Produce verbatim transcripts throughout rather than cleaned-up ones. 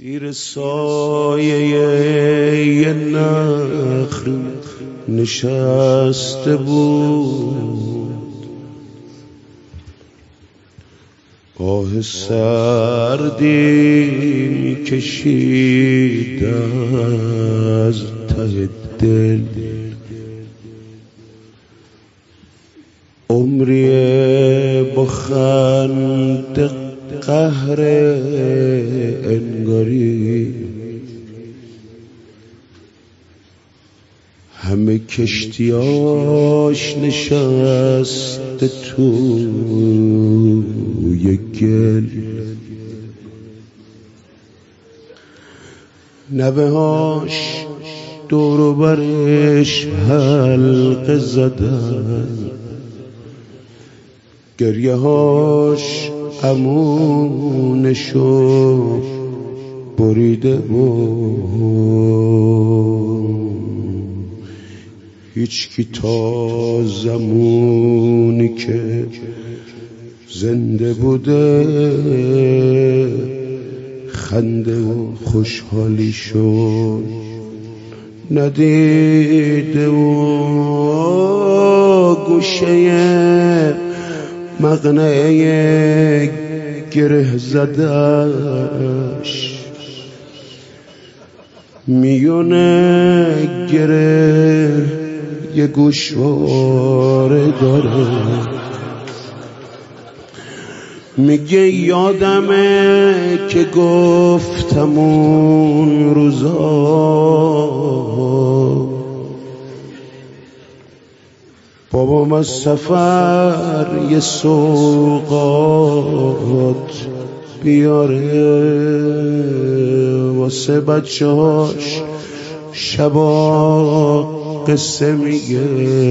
زیر سایه یه نخل نشسته بود، آه سردی میکشید از ته دل. عمری با خنده قهر انگاری، همه کشتیاش نشسته توی گل. نوه هاش دور برش حلقه زدن، گریه هاش امونشو بریده بود. هیچ کی تا زمانی که زنده بوده خنده و خوشحالی شد ندیده و گوشه مقنعه گره زدش، میونه گره یه گوشواره داره. میگه یادمه که گفتم اون روزا بابام از سفر یه سوغات بیاره واسه بچه هاش، شبا قصه میگه،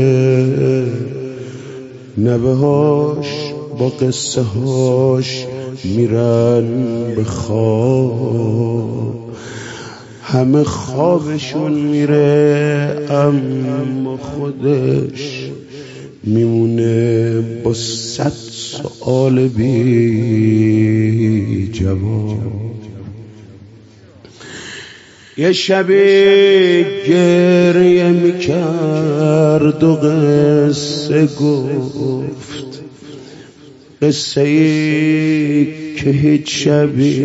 نوه هاش با قصه هاش میرن به خواب. همه خوابشون میره اما خودش میمونه با صد سؤال بی جواب. یه شبی گریه میکرد و قصه گفت، قصه ای که هیچ شبی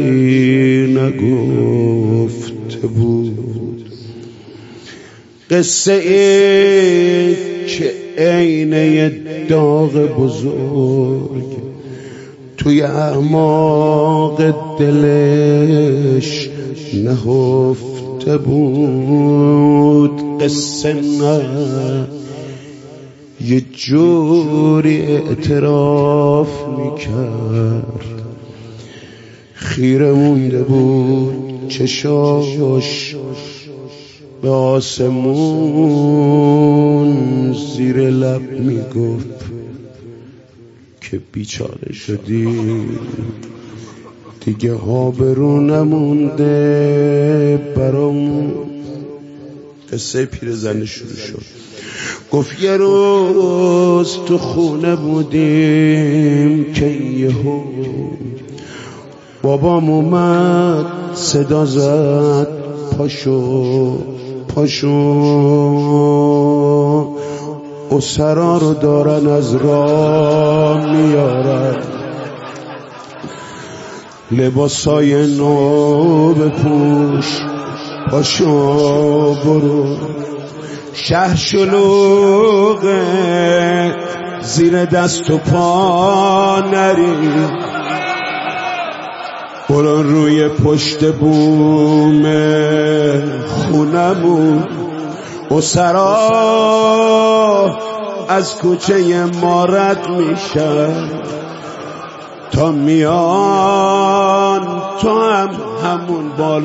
نگفته بود، قصه ای که عین یه داغ بزرگ توی اعماق دلش نهفته بود. قصه نه یه جوری اعتراف میکرد، خیره مونده بود چشاش به آسمون، زیر لب میگفت که بیچاره شدی دیگه آبرو نمونده برامون. قصه پیرزن شروع شد. گفت یه روز تو خونه بودیم که یهو بابام اومد صدا زد پاشو پاشو، اسرا رو دارن از راه میارن، لباسای نو بپوش، پاشو برو، شهر شلوغه زیر دست و پا نری، برو روی پشت بوم خونمون، اسرا از کوچه ما رد میشن تا میان، تو هم همون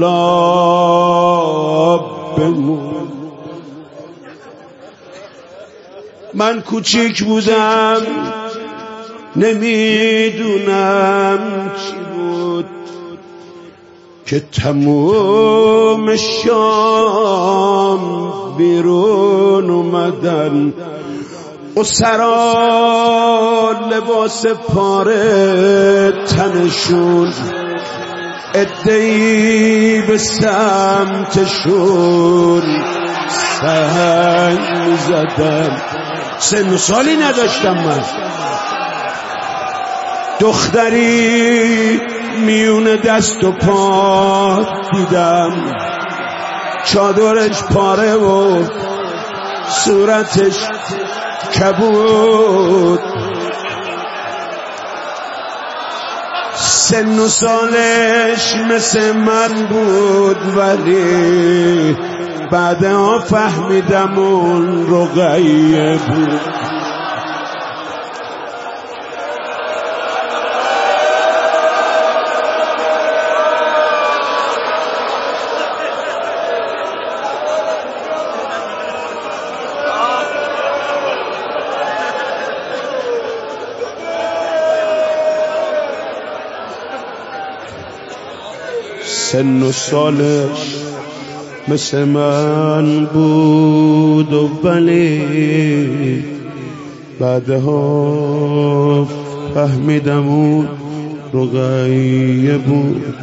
بالا بمون. من کوچیک بودم نمیدونم چی بود که تموم شام بیرون اومدن، اسرا لباس پاره تنشون، ادهی به سمتشون سنگ میزدم. سن و سالی نداشتم من. دختری میون دست و پا دیدم، چادرش پاره و صورتش کبود. سن و سالش مثل من بود، ولی بعدها فهمیدم اون رقیه بود. سن و سالش مثل من بود و ولی بعدها فهمیدم اون رقیه بود.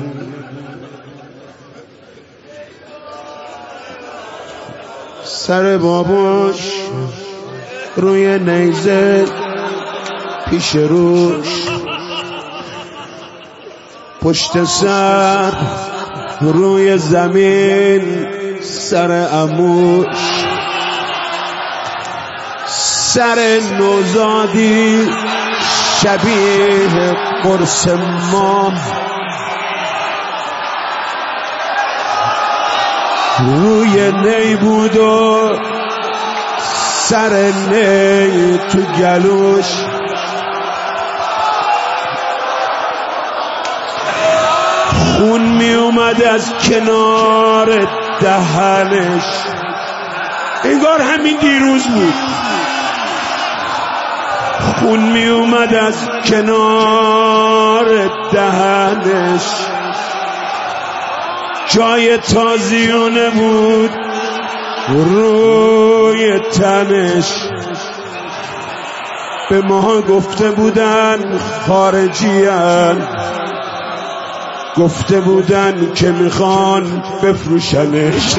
سر باباش روی نیزه پیش روش، پشت سر روی زمین سر عموش، سر نوزادی شبیه قرص مام، روی نی بود و سر نی تو گلوش، خون می اومد از کنار دهنش، انگار همین دیروز بود. خون می اومد از کنار دهنش، جای تازیانه بود روی تنش. به ما گفته بودن خارجیان، گفته بودن که میخوان بفروشنش.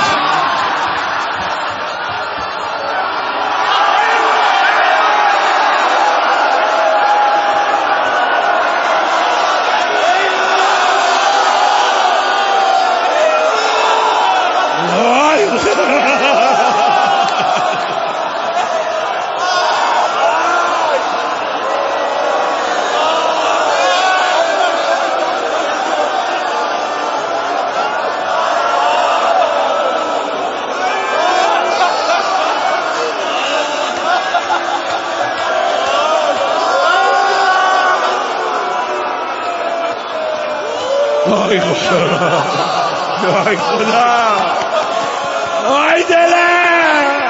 آی خدا، آی خدا، آی دلم.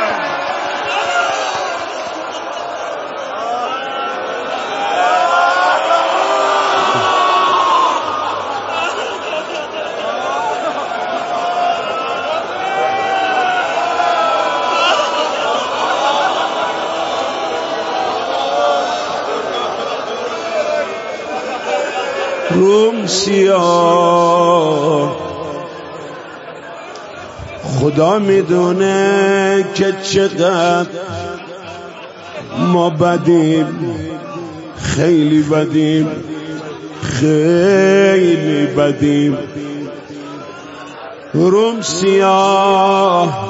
روم سیاه، خدا میدونه که چقدر ما بدیم، خیلی بدیم، خیلی بدیم. روم سیاه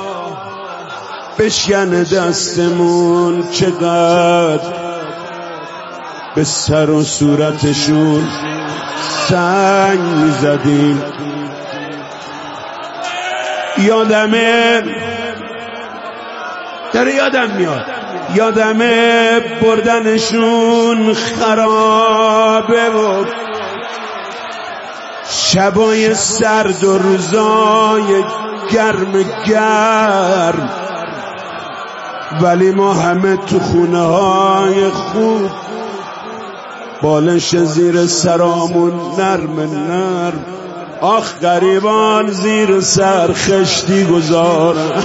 بشکن دستمون، چقدر به سر و صورتشون سنگ میزدیم. یادمه، داره یادم میاد، یادمه بردنشون خرابه و شبای سرد و روزای گرم گرم، ولی ما همه تو خونه های خوب، بالش زیر سرامون نرم نرم. آخ غریبان زیر سر خشتی گذارن.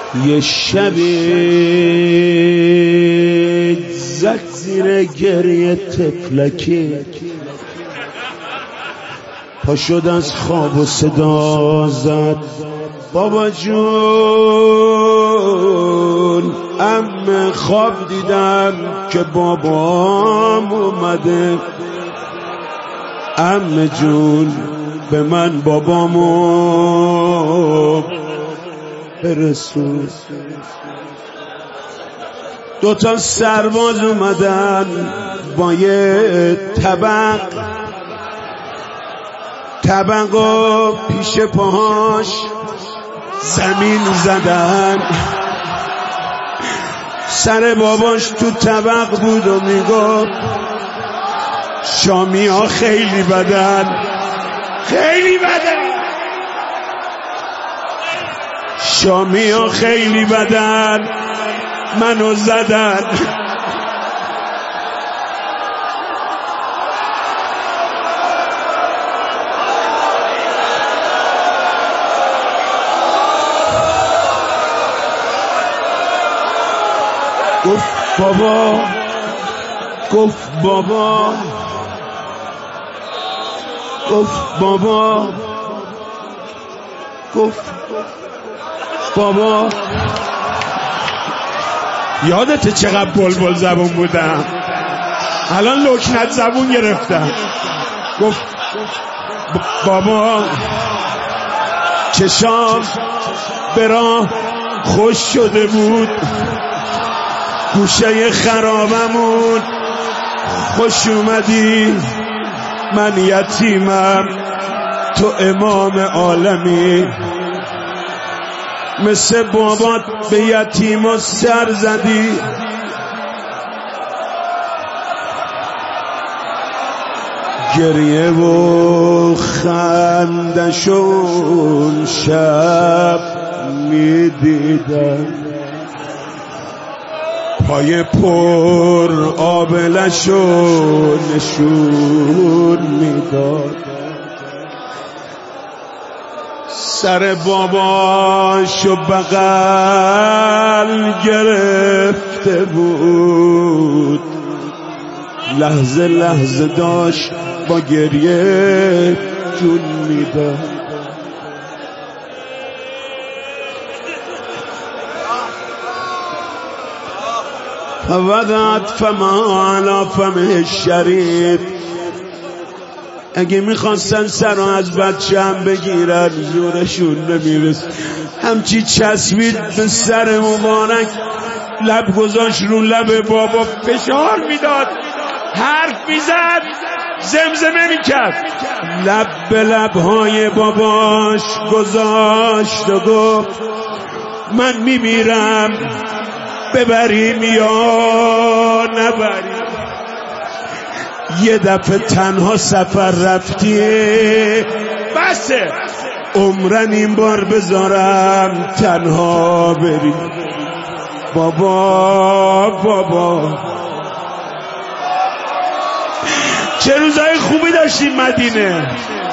یه شبی زد زیر گریه تفلکی، پا شد از خواب و صدا زد بابا جون، عمه خواب دیدم که بابام اومده، عمه جون به من بابامو برسون. دوتا سرباز اومدن با یه طبق، طبقو پیش پاهاش زمین زدن، سر باباش تو طبق بود و میگفت شامی ها خیلی بدن، خیلی بدن، شامی ها خیلی بدن، منو زدن. گفت بابا، گفت بابا، گفت بابا، گفت بابا. یادته چقدر بلبل زبون بودم؟ الان لکنت زبون گرفتم. گفت بابا چشام به راه خوش شده بود، گوشه خرابمون خوش اومدی، من یتیمم تو امام عالمی، مثل بابات به یتیما سر زدی. گریه و خندشون شب میدیدم، پای پر آبلشو نشون میداد، سر باباشو بغل گرفته بود، لحظه لحظه داشت با گریه جون میداد. فودت فما علی فمه شریف. اگه میخواستن سر رو از بچه هم بگیرن زورشون نمیرس، همچی چسبید به سر مبارک، لب گذاشت رو لب بابا، فشار میداد، حرف میزد، زمزمه میکرد، لب به لبهای باباش گذاشت و گفت من میمیرم، ببریم یا نبریم. یه دفعه تنها سفر رفتی، بسه عمرن این بار بذارم تنها بری. بابا بابا چه روزای خوبی داشتیم مدینه.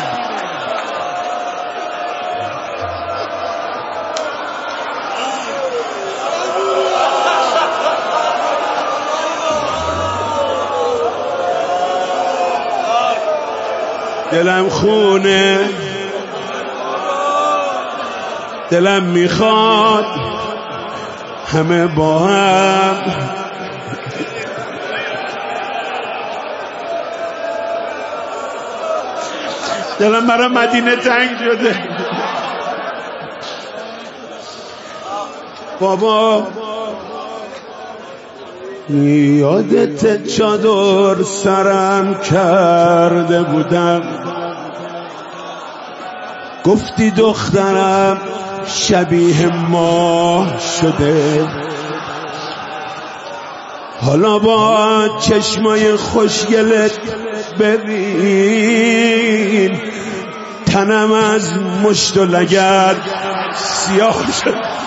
دلم خونه، دلم میخواد همه با هم دلم برای مدینه تنگ شده. بابا یادت چادر سرم کرده بودم، گفتی دخترم شبیه ماه شده، حالا با چشمای خوشگلت ببین تنم از مشت و لگد سیاه شد.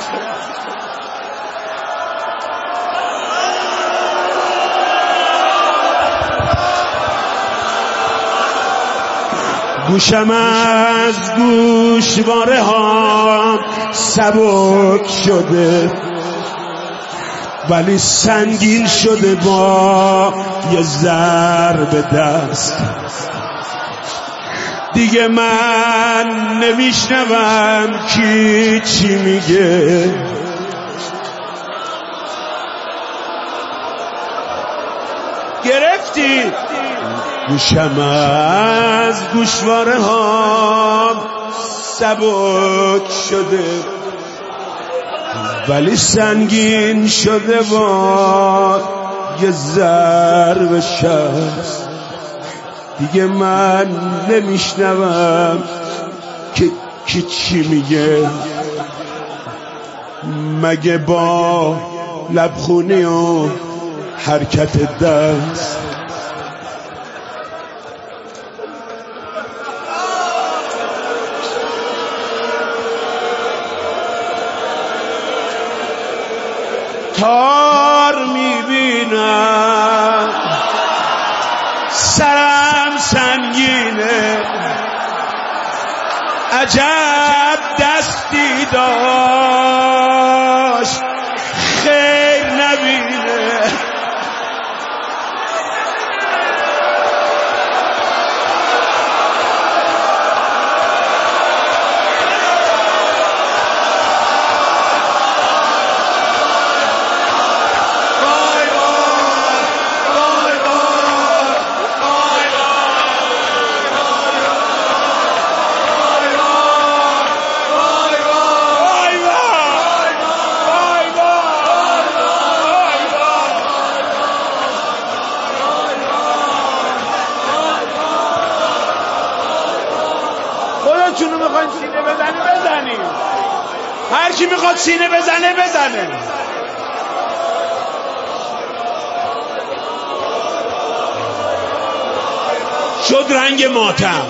گوشم از گوشواره ها سبک شده ولی سنگین شده با یه ضرب دست. دیگه من نمیشنوم کی چی میگه، گرفتی؟ گوشم از گوشواره ها سبک شده ولی سنگین شده با یه ضرب شست. دیگه من نمیشنوم که کی چی میگه، مگه با لبخونی و حرکت دست. تار میبینم سرم سنگینه، عجب دستی داشت خیر نبینه. خودتونو میخواین سینه بزنی بزنی، هر کی میخواد سینه بزنه بزنه. شد رنگ ماتم.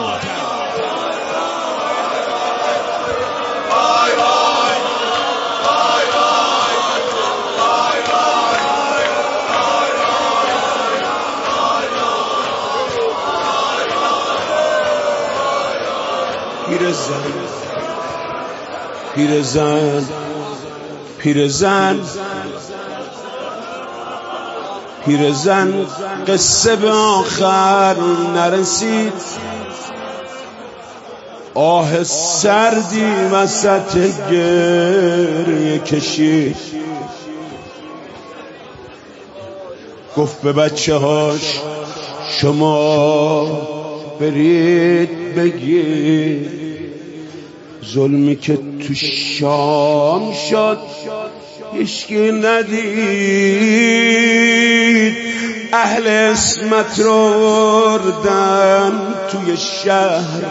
پیرزن پیرزن پیرزن پیرزن قصه به آخر نرسید، آه سردی وسط گریه کشید. گفت به بچه هاش شما برید بگید ظلمی که تو شام شد هیچکی ندید. اهل اسمت رو بردن توی شهر،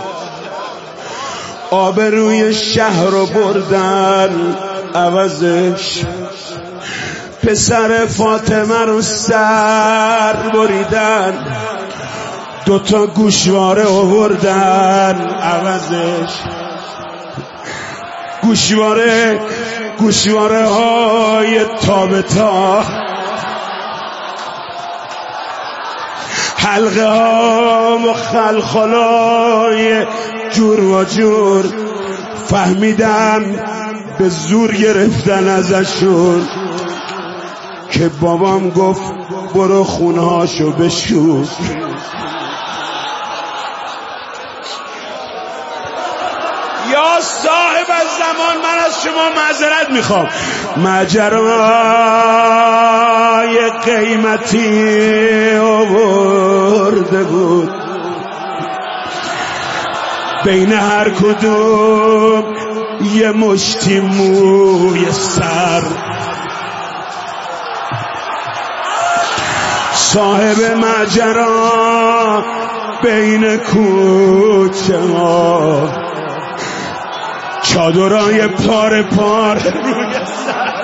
آبروی شهر رو بردن عوضش. پسر فاطمه رو سر بریدن، دوتا گوشواره آوردن عوضش. گوشواره گوشواره های تابتا، حلقه ها و خلخلای جور و جور. فهمیدم به زور گرفتن ازشون که بابام گفت برو خونهاشو بشور. یا صاحب الزمان من از شما معذرت میخوام. ماجرای قیمتی آورده بود، بین هر کدوم یه مشتی موی سر. صاحب ماجرا بین کوچه ها چادرای پار پار روی سر.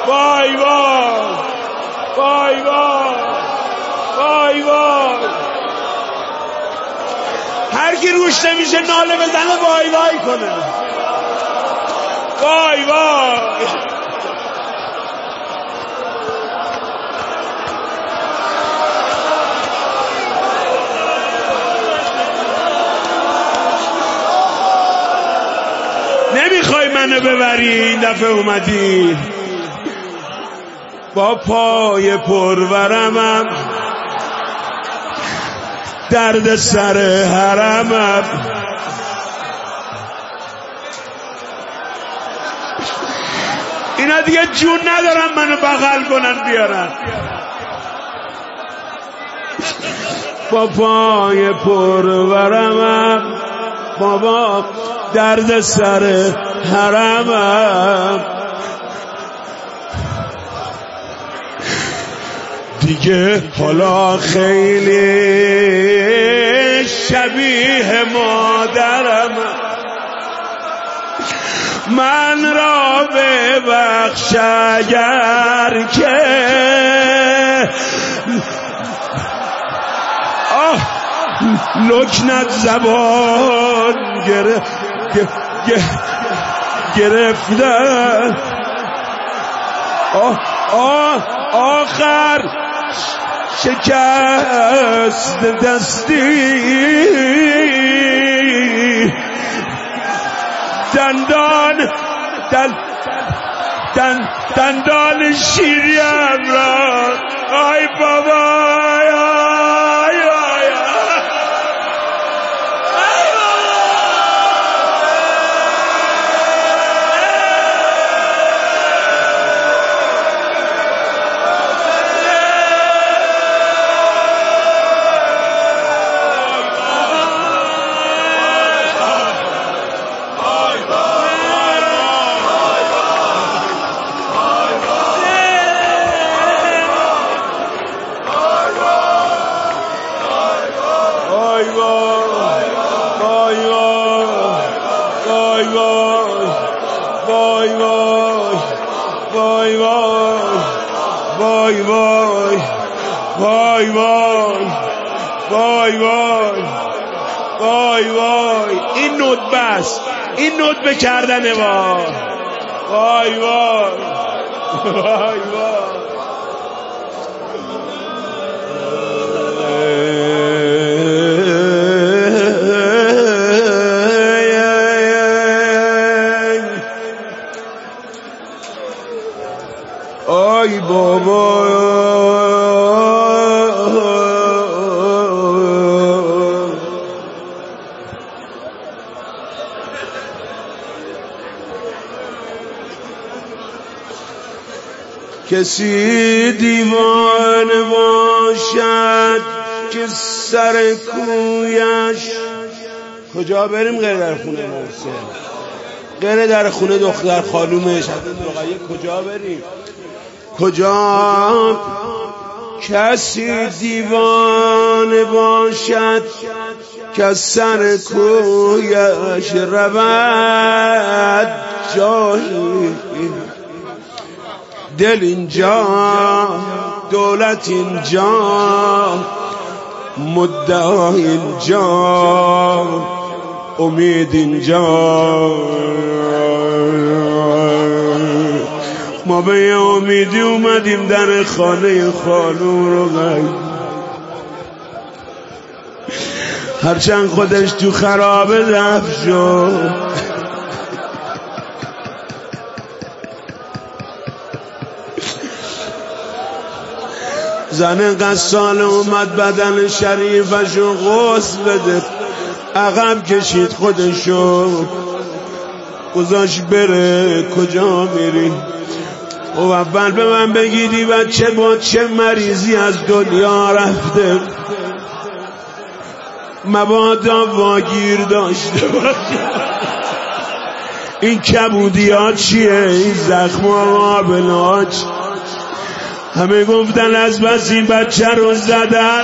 وای وای وای وای وای وای هر کی روش نمیشه ناله بزنه وای وای کنه وای وای نمیخوای منو ببری این دفعه اومدی با پای پرورمم درد سر حرمم اینا دیگه جون ندارم منو بغل کنن بیارن با پای پرورمم بابا درد سر حرمم دیگه حالا خیلی شبیه مادرم من را ببخش اگر که آه لکنت زبان گره گرفتن آه آه آخر شکست دستی دندان دن دن دندان شیریم را آی بابا وای وای وای وای وای وای وای وای این ندبه است این ندبه کردنه وای وای وای وای وای آی بابا کسی دیوانه باشد که سر کویش کجا بریم غیر در خونه مرسه غیر در خونه دختر خانومش کجا بریم کجا کسی دیوانه باشد که سر کویش رود جایی دل اینجا دولت اینجا مدعا اینجا امید اینجا ما به یه امیدی اومدیم در خانه خانوم رو غیب هرچند خودش تو خرابه دفن شد زن قصال اومد بدن شریفشو غسل بده عقب کشید خودشو گذاشت بره کجا میری و اول به من بگیدی بچه با چه مریضی از دنیا رفته مبادا واگیر داشته باشه این کبودی ها چیه این زخم ها بلاچ همه گفتن از بس این بچه رو زدن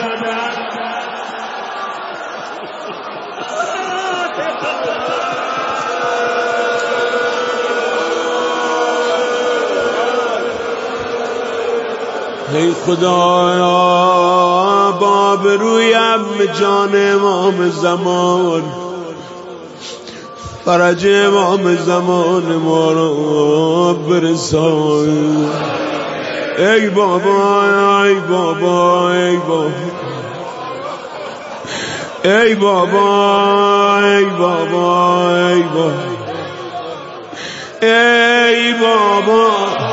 ای خدایا باب رویم جان امام زمان، فرج امام زمان ما رو برسان. ای بابا ای بابا ای بابا ای بابا ای بابا ای بابا ای بابا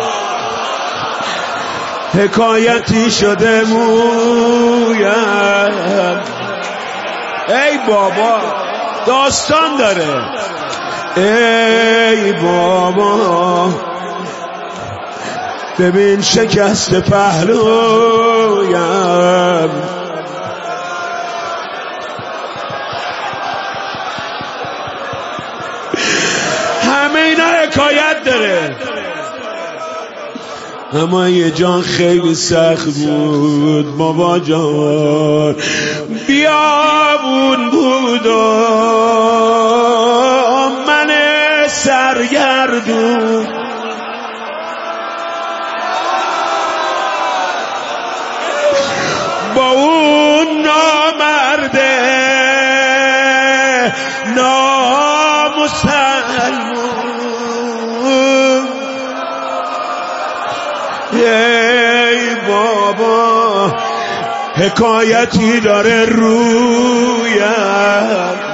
حکایتی شده مویم. ای بابا داستان داره. ای بابا ببین شکست پهلویم. همه اینا حکایت داره. اما یه جان خیلی سخت بود بابا جان، بیابون بود و من سرگردون. با اون نامرده نامسلمون. ای بابا حکایتی داره رویم.